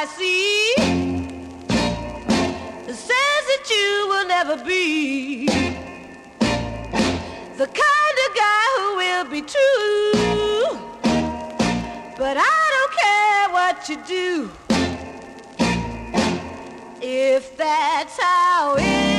I see says that you will never be the kind of guy who will be true. But I don't care what you do if that's how it is.